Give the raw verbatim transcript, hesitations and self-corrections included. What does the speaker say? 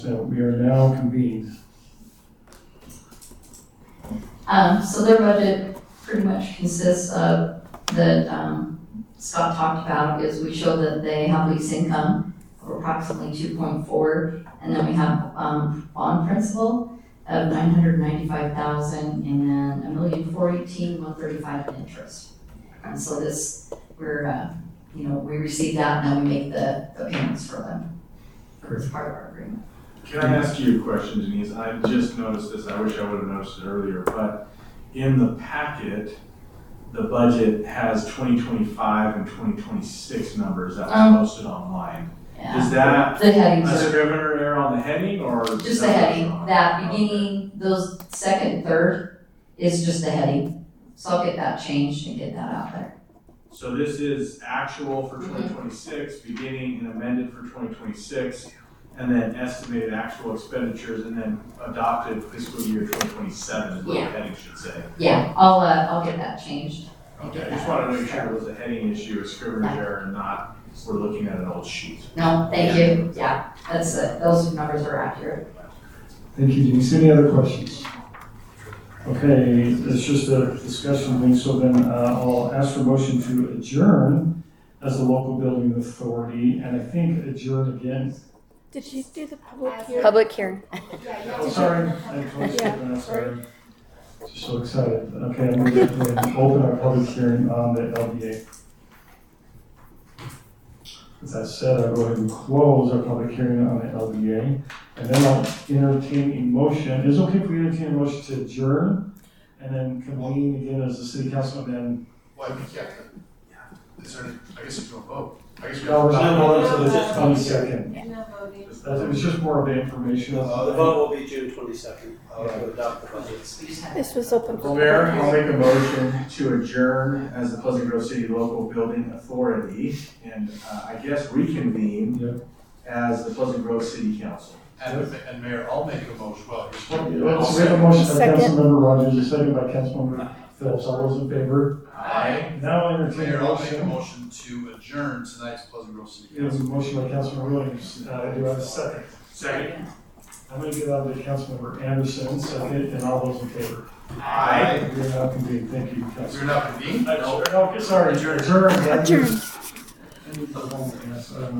So we are now convened. Um, so their budget pretty much consists of, that, um, Scott talked about, is we show that they have lease income of approximately two point four, and then we have, um, bond principal of nine hundred ninety-five thousand, and then a million four eighteen, one thirty-five in interest. And so this, we're, uh, you know, we receive that, and then we make the, the payments for them. It's part of our agreement. Can I ask you a question, Denise? I just noticed this, I wish I would have noticed it earlier, but in the packet, the budget has twenty twenty-five and twenty twenty-six numbers that Um, was posted online. Yeah. Is that The headings a are. scrivener error on the heading, or? Just the heading, that beginning, those second, and third is just the heading. So I'll get that changed and get that out there. So this is actual for Mhm. twenty twenty-six, beginning and amended for twenty twenty-six, and then estimated actual expenditures, and then adopted fiscal year twenty twenty-seven is what the Yeah. heading should say. Yeah, I'll, uh, I'll get that changed. Okay, I just wanted to make sure it was a heading issue, a scrivener's error, and not we're looking at an old sheet. No, thank you, yeah, that's, uh, those numbers are accurate. Thank you, Denise. Any other questions? Okay, it's just a discussion thing, so then uh, I'll ask for motion to adjourn as the local building authority, and I think adjourn again. Did you do the public hearing? Public hearing. Oh, sorry, I totally skipped that, sorry. Just so excited. Okay, I'm going to go ahead and open our public hearing on the L D A. As I said, I'll go ahead and close our public hearing on the L D A, and then I'll entertain a motion. Is it okay if we entertain a motion to adjourn and then convene again as the city council, and then? Well, I think, yeah, yeah. Is there, any- I guess if you want to vote. I guess we No, we're have. not going until the No. twenty-second. No voting. It was just more of an informational. Uh, the vote will be June twenty-second, uh, to adopt the budget. We just had- This was open for Mayor, public I'll hearing. make a motion to adjourn as the Pleasant Grove City Local Building Authority and uh, I guess reconvene Yep. as the Pleasant Grove City Council. And, and Mayor, I'll make a motion, well, here's Well, one. let's- We have a motion by Second. Councilmember Rogers, a second by Councilmember Phillips. All those in favor? Aye. Now I'll entertain Mayor, a I'll make a motion. motion to adjourn tonight's Pleasant Grove City We have a Council. motion by Councilmember Williams. Uh, do I have a second? Second. I'm going to give out to Councilmember Anderson, second, and all those in favor. Aye. We are now convened. Thank you, We're Councilmember. now convened? No, sorry, adjourn. Adjourn. I need the one, yes, I don't know.